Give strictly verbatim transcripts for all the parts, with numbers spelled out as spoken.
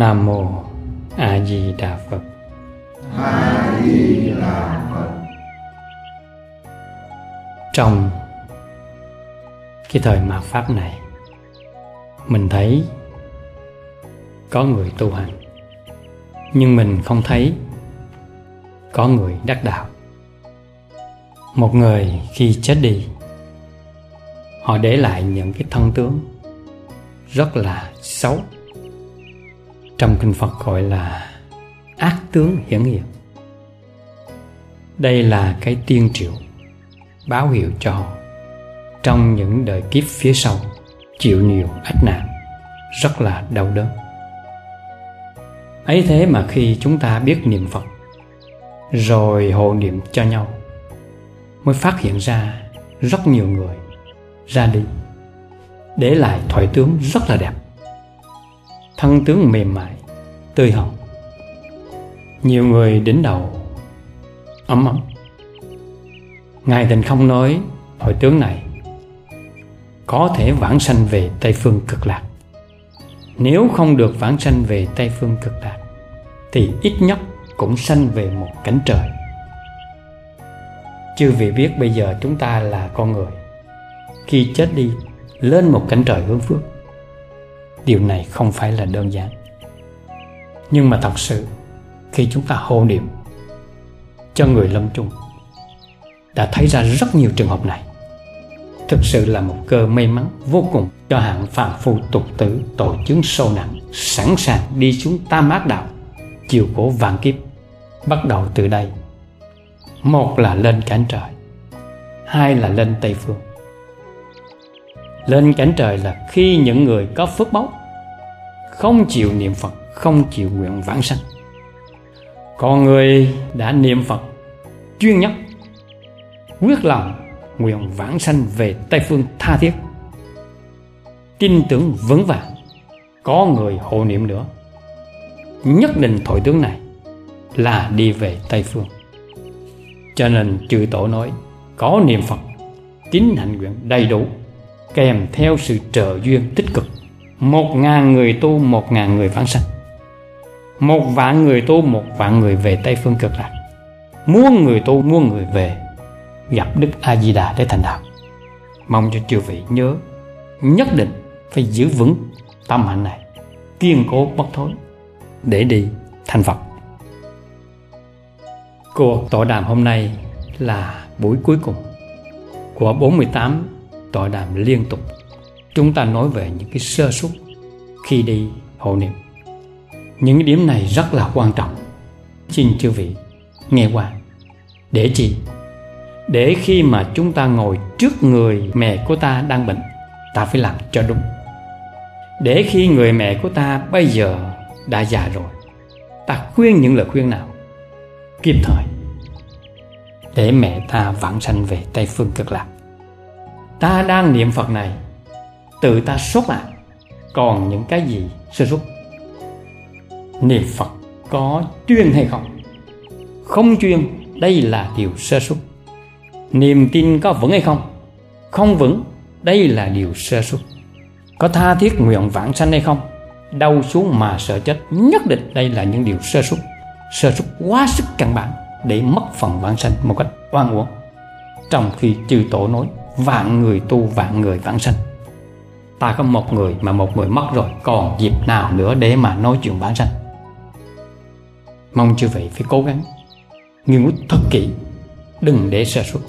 Nam Mô A Di Đà Phật. A Di Đà Phật. Trong cái thời mạt Pháp này, mình thấy có người tu hành, nhưng mình không thấy có người đắc đạo. Một người khi chết đi, họ để lại những cái thân tướng rất là xấu. Trong kinh Phật gọi là ác tướng hiển hiện. Đây là cái tiên triệu báo hiệu cho họ trong những đời kiếp phía sau chịu nhiều ách nạn, rất là đau đớn. Ấy thế mà khi chúng ta biết niệm Phật rồi hộ niệm cho nhau, mới phát hiện ra rất nhiều người ra đi để lại thoại tướng rất là đẹp, thân tướng mềm mại, tươi hồng. Nhiều người đỉnh đầu ấm ấm. Ngài Tịnh Không nói thoại tướng này có thể vãng sanh về Tây Phương Cực Lạc. Nếu không được vãng sanh về Tây Phương Cực Lạc thì ít nhất cũng sanh về một cảnh trời. Chư vị biết bây giờ chúng ta là con người, khi chết đi lên một cảnh trời hướng phước. Điều này không phải là đơn giản. Nhưng mà thật sự khi chúng ta hộ niệm cho người lâm chung, đã thấy ra rất nhiều trường hợp này. Thực sự là một cơ may mắn vô cùng cho hạng phàm phu tục tử tội chướng sâu nặng, sẵn sàng đi xuống tam ác đạo, chịu khổ vạn kiếp. Bắt đầu từ đây, một là lên cảnh trời, hai là lên Tây Phương. Lên cảnh trời là khi những người có phước báu, không chịu niệm Phật, không chịu nguyện vãng sanh. Còn người đã niệm Phật chuyên nhất, quyết lòng nguyện vãng sanh về Tây Phương tha thiết, tin tưởng vững vàng, có người hộ niệm nữa, nhất định thoại tướng này là đi về Tây Phương. Cho nên chư tổ nói có niệm Phật, tín hạnh nguyện đầy đủ, kèm theo sự trợ duyên tích cực, một ngàn người tu, một ngàn người vãng sanh, một vạn người tu, một vạn người về Tây Phương Cực Lạc, muôn người tu, muôn người về gặp Đức A Di Đà để thành đạo. Mong cho chư vị nhớ, nhất định phải giữ vững tâm hạnh này, kiên cố bất thối để đi thành Phật. Cuộc tọa đàm hôm nay là buổi cuối cùng của bốn mươi tám tọa đàm liên tục. Chúng ta nói về những cái sơ suất khi đi hộ niệm. Những cái điểm này rất là quan trọng. Xin chư vị nghe qua. Để chi? Để khi mà chúng ta ngồi trước người mẹ của ta đang bệnh, ta phải làm cho đúng. Để khi người mẹ của ta bây giờ đã già rồi, ta khuyên những lời khuyên nào kịp thời để mẹ ta vãng sanh về Tây Phương Cực Lạc. Ta đang niệm Phật này, tự ta sốt à, còn những cái gì sơ suất? Niệm Phật có chuyên hay không? Không chuyên, đây là điều sơ suất. Niềm tin có vững hay không? Không vững, đây là điều sơ suất. Có tha thiết nguyện vãng sanh hay không? Đau xuống mà sợ chết, nhất định đây là những điều sơ suất. Sơ suất quá sức căn bản để mất phần vãng sanh một cách oan uổng. Trong khi chư tổ nói vạn người tu, vạn người vãng sanh, ta có một người mà một người mất rồi, còn dịp nào nữa để mà nói chuyện vãng sanh? Mong chư vị phải cố gắng nghiên cứu thật kỹ, đừng để sơ suất.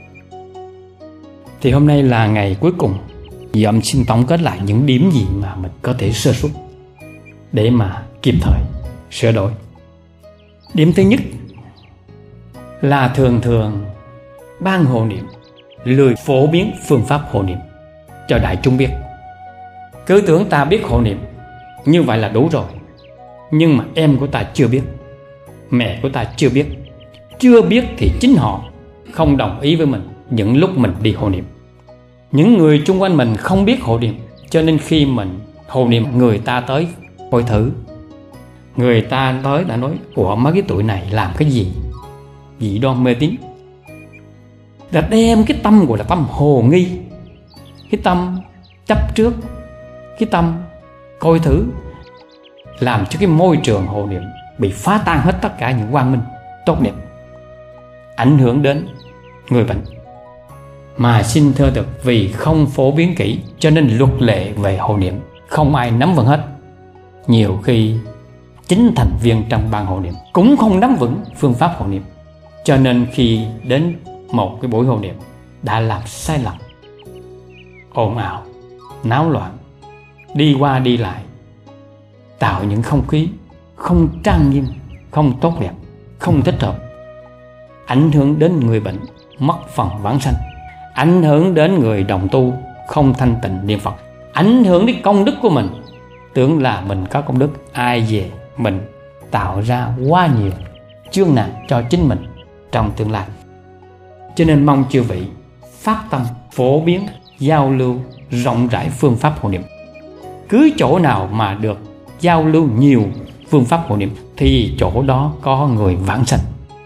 Thì hôm nay là ngày cuối cùng, Dậm xin tổng kết lại những điểm gì mà mình có thể sơ suất để mà kịp thời sửa đổi. Điểm thứ nhất là thường thường ban hộ niệm lười phổ biến phương pháp hộ niệm cho đại chúng biết. Cứ tưởng ta biết hộ niệm như vậy là đủ rồi. Nhưng mà em của ta chưa biết, mẹ của ta chưa biết. Chưa biết thì chính họ không đồng ý với mình những lúc mình đi hộ niệm. Những người chung quanh mình không biết hộ niệm, cho nên khi mình hộ niệm, người ta tới coi thử, người ta tới đã nói ủa mấy cái tuổi này làm cái gì, dị đoan mê tín. Đã đem cái tâm gọi là tâm hồ nghi, cái tâm chấp trước, cái tâm coi thử, làm cho cái môi trường hộ niệm bị phá tan hết tất cả những quang minh tốt đẹp, ảnh hưởng đến người bệnh. Mà xin thưa thật, vì không phổ biến kỹ cho nên luật lệ về hộ niệm không ai nắm vững hết. Nhiều khi chính thành viên trong ban hộ niệm cũng không nắm vững phương pháp hộ niệm, cho nên khi đến một cái buổi hộ niệm đã làm sai lầm, ồn ào, náo loạn, đi qua đi lại, tạo những không khí không trang nghiêm, không tốt đẹp, không thích hợp, ảnh hưởng đến người bệnh mất phần vãng sanh, ảnh hưởng đến người đồng tu không thanh tịnh niệm Phật, ảnh hưởng đến công đức của mình. Tưởng là mình có công đức, ai về mình tạo ra quá nhiều chướng nạn cho chính mình trong tương lai. Cho nên mong chư vị phát tâm phổ biến, giao lưu rộng rãi phương pháp hộ niệm. Cứ chỗ nào mà được giao lưu nhiều phương pháp hộ niệm thì chỗ đó có người vãng sanh.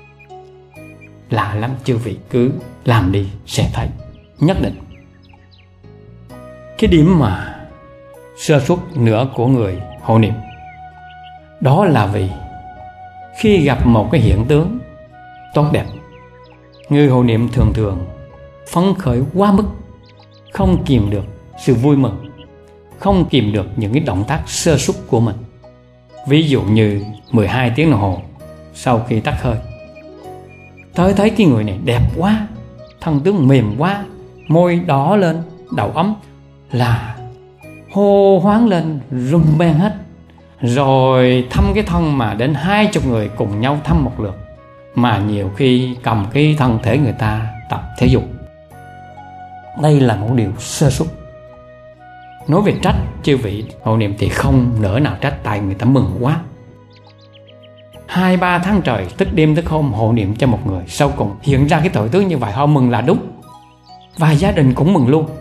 Lạ lắm, chư vị cứ làm đi sẽ thấy nhất định. Cái điểm mà sơ suất nữa của người hộ niệm đó là vì khi gặp một cái hiện tướng tốt đẹp, người hộ niệm thường thường phấn khởi quá mức, không kìm được sự vui mừng, không kìm được những cái động tác sơ suất của mình. Ví dụ như mười hai tiếng đồng hồ sau khi tắt hơi, tôi thấy cái người này đẹp quá, thân tướng mềm quá, môi đỏ lên, đầu ấm, là hô hoáng lên rung beng hết. Rồi thăm cái thân mà đến hai chục người cùng nhau thăm một lượt, mà nhiều khi cầm cái thân thể người ta tập thể dục. Đây là một điều sơ suất. Nói về trách chư vị hộ niệm thì không nỡ nào trách, tại người ta mừng quá. Hai ba tháng trời thức đêm thức hôm hộ niệm cho một người, sau cùng hiện ra cái tội tướng như vậy, họ mừng là đúng, và gia đình cũng mừng luôn.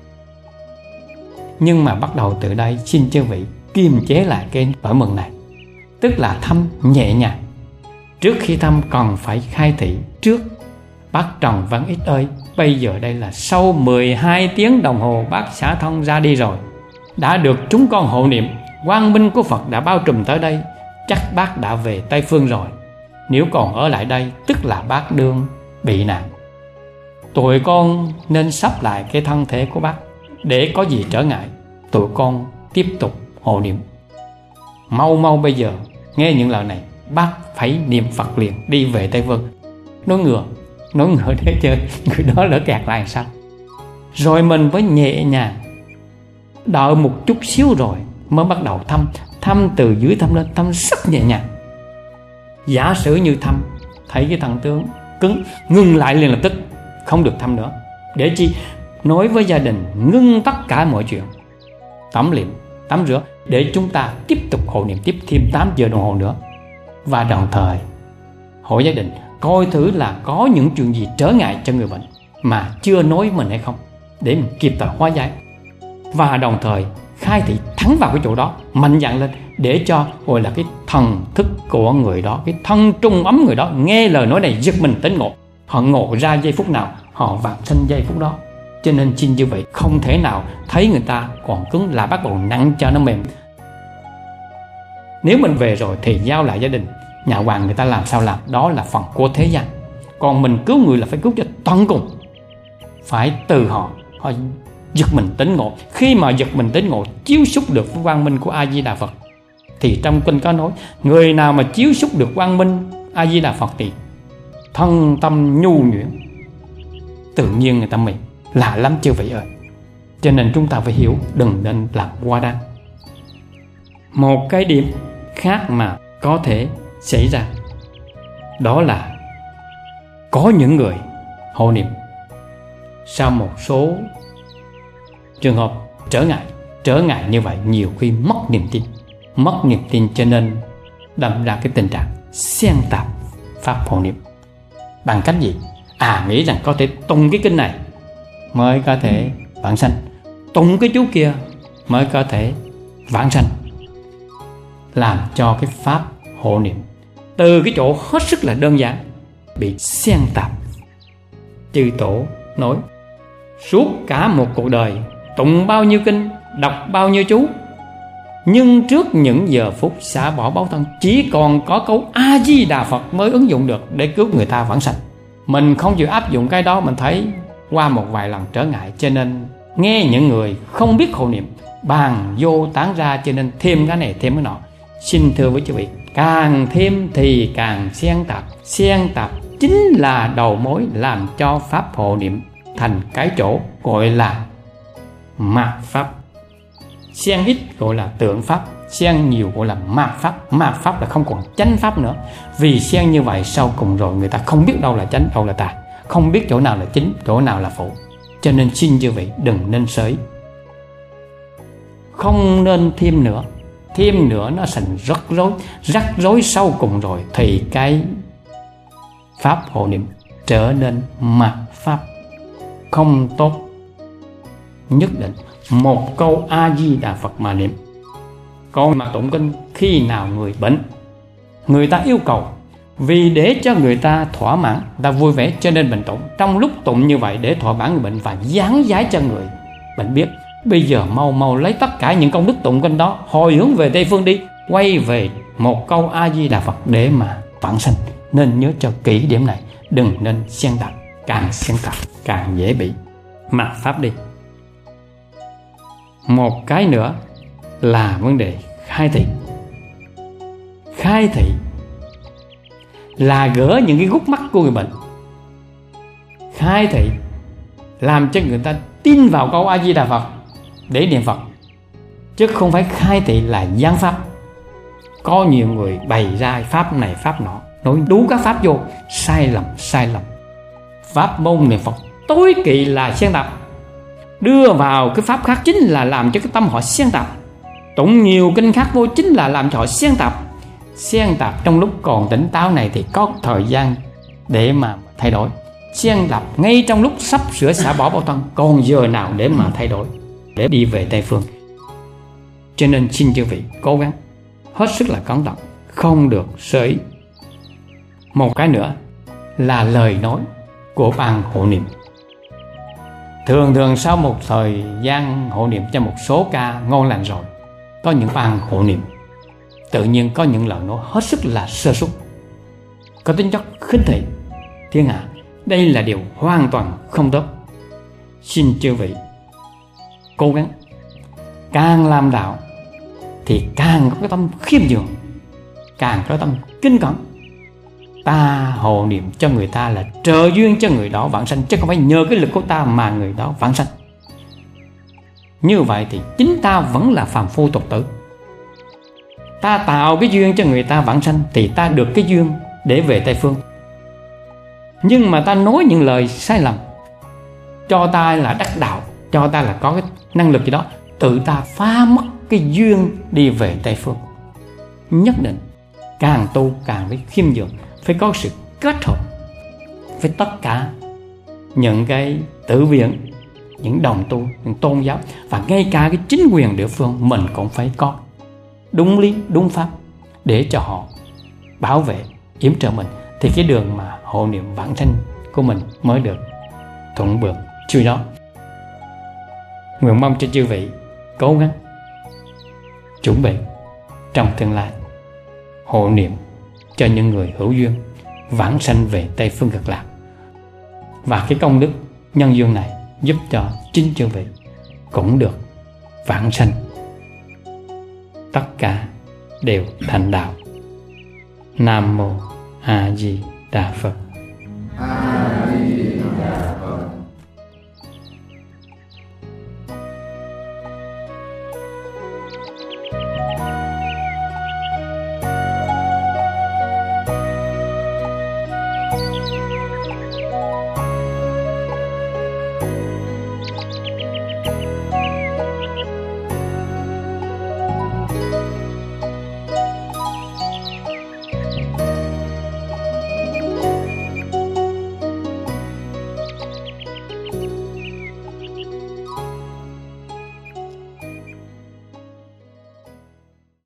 Nhưng mà bắt đầu từ đây xin chư vị kiềm chế lại cái nỗi mừng này, tức là thăm nhẹ nhàng. Trước khi thăm còn phải khai thị trước: bác Trần Văn Ích ơi, bây giờ đây là sau mười hai tiếng đồng hồ bác xả thân ra đi rồi, đã được chúng con hộ niệm, quang minh của Phật đã bao trùm tới đây, chắc bác đã về Tây Phương rồi. Nếu còn ở lại đây tức là bác đương bị nạn. Tụi con nên sắp lại cái thân thể của bác, để có gì trở ngại tụi con tiếp tục hộ niệm. Mau mau bây giờ nghe những lời này, bác phải niệm Phật liền đi về Tây Phương. Nói ngừa, nói ngừa để chơi người đó lỡ kẹt lại làm sao. Rồi mình phải nhẹ nhàng đợi một chút xíu rồi mới bắt đầu thăm. Thăm từ dưới thăm lên, thăm rất nhẹ nhàng. Giả sử như thăm thấy cái thân tướng cứng, ngừng lại liền lập tức, không được thăm nữa. Để chi? Nói với gia đình ngưng tất cả mọi chuyện, tắm liệm, tắm rửa, để chúng ta tiếp tục hộ niệm tiếp thêm tám giờ đồng hồ nữa. Và đồng thời hỏi gia đình coi thử là có những chuyện gì trở ngại cho người bệnh mà chưa nói mình hay không, để mình kịp thời hóa giải. Và đồng thời khai thị thẳng vào cái chỗ đó, mạnh dạn lên, để cho gọi là cái thần thức của người đó, cái thân trung ấm người đó nghe lời nói này giật mình tỉnh ngộ. Họ ngộ ra giây phút nào, họ vãng sanh giây phút đó. Cho nên xin như vậy, không thể nào thấy người ta còn cứng là bắt đầu nặng cho nó mềm. Nếu mình về rồi thì giao lại gia đình, nhà hoàng người ta làm sao làm, đó là phần của thế gian. Còn mình cứu người là phải cứu cho tận cùng, phải từ họ họ giật mình tỉnh ngộ. Khi mà giật mình tỉnh ngộ, chiếu xúc được với quang minh của A Di Đà Phật, thì trong kinh có nói người nào mà chiếu xúc được quang minh A Di Đà Phật thì thân tâm nhu nhuyễn, tự nhiên người ta mệt. Lạ lắm chưa vậy ơi. Cho nên chúng ta phải hiểu, đừng nên làm quá đáng. Một cái điểm khác mà có thể xảy ra đó là có những người hộ niệm sau một số trường hợp trở ngại trở ngại như vậy, nhiều khi mất niềm tin mất niềm tin cho nên đâm ra cái tình trạng xen tạp pháp hộ niệm. Bằng cách gì? À, nghĩ rằng có thể tụng cái kinh này mới có thể vãng sanh, tụng cái chú kia mới có thể vãng sanh, làm cho cái pháp hộ niệm từ cái chỗ hết sức là đơn giản bị xen tạp. Chư tổ nói suốt cả một cuộc đời tụng bao nhiêu kinh, đọc bao nhiêu chú, Nhưng trước những giờ phút xả bỏ báo thân, chỉ còn có câu A Di Đà Phật mới ứng dụng được để cứu người ta vãng sanh. Mình không chịu áp dụng cái đó, mình thấy qua một vài lần trở ngại, cho nên nghe những người không biết hộ niệm bàn vô tán ra, cho nên thêm cái này thêm cái nọ. Xin thưa với quý vị, càng thêm thì càng xen tạp. Xen tạp chính là đầu mối làm cho pháp hộ niệm thành cái chỗ gọi là mạt pháp. Xen ít gọi là tượng pháp, xen nhiều gọi là mạt pháp. Mạt pháp là không còn chánh pháp nữa. Vì xen như vậy sau cùng rồi người ta không biết đâu là chánh, đâu là tà, không biết chỗ nào là chính, chỗ nào là phụ. Cho nên xin chư vị đừng nên sới, không nên thêm nữa. Thêm nữa nó thành rắc rối. Rắc rối sau cùng rồi thì cái pháp hộ niệm trở nên mạt pháp, không tốt. Nhất định một câu A Di Đà Phật mà niệm. Còn mà tụng kinh khi nào người bệnh, người ta yêu cầu, vì để cho người ta thỏa mãn, người ta vui vẻ, cho nên mình tụng. Trong lúc tụng như vậy để thỏa mãn người bệnh và giảng giải cho người bệnh biết, bây giờ mau mau lấy tất cả những công đức tụng kinh đó hồi hướng về Tây Phương đi, quay về một câu A Di Đà Phật để mà vãng sanh. Nên nhớ cho kỹ điểm này, đừng nên xen tạp. Càng xen tạp càng dễ bị mạt pháp đi. Một cái nữa là vấn đề khai thị. Khai thị là gỡ những cái gút mắt của người bệnh. Khai thị làm cho người ta tin vào câu A Di Đà Phật để niệm Phật, chứ không phải khai thị là gián pháp. Có nhiều người bày ra pháp này pháp nọ, nói đủ các pháp vô, sai lầm sai lầm. Pháp môn niệm Phật tối kỵ là xen tạp, đưa vào cái pháp khác chính là làm cho cái tâm họ xen tạp. Tụng nhiều kinh khác vô chính là làm cho họ xen tạp. Xen tạp trong lúc còn tỉnh táo này thì có thời gian để mà thay đổi. Xen tạp ngay trong lúc sắp sửa xả bỏ báo thân, còn giờ nào để mà thay đổi, để đi về Tây Phương. Cho nên xin chư vị cố gắng hết sức là cẩn thận, không được sơ ý. Một cái nữa là lời nói của ban hộ niệm. Thường thường sau một thời gian hộ niệm cho một số ca ngon lành rồi, có những ban hộ niệm tự nhiên có những lời nói hết sức là sơ suất, có tính chất khinh thị thiên hạ. Đây là điều hoàn toàn không tốt. Xin chư vị cố gắng, càng làm đạo thì càng có cái tâm khiêm nhường, càng có tâm kính cẩn. Ta hộ niệm cho người ta là trợ duyên cho người đó vãng sanh, chứ không phải nhờ cái lực của ta mà người đó vãng sanh. Như vậy thì chính ta vẫn là phàm phu tục tử. Ta tạo cái duyên cho người ta vãng sanh thì ta được cái duyên để về Tây Phương. Nhưng mà ta nói những lời sai lầm, cho ta là đắc đạo, cho ta là có cái năng lực gì đó, tự ta phá mất cái duyên đi về Tây Phương. Nhất định càng tu càng phải khiêm nhường, phải có sự kết hợp với tất cả những cái tự viện, những đồng tu, những tôn giáo, và ngay cả cái chính quyền địa phương mình cũng phải có đúng lý, đúng pháp để cho họ bảo vệ, yểm trợ mình, thì cái đường mà hộ niệm vãng sanh của mình mới được thuận buồm xuôi gió. Nguyện mong cho chư vị cố gắng chuẩn bị trong tương lai hộ niệm cho những người hữu duyên vãng sanh về Tây Phương Cực Lạc. Và cái công đức nhân duyên này giúp cho chính chư vị cũng được vãng sanh, tất cả đều thành đạo. Nam mô A Di Đà Phật.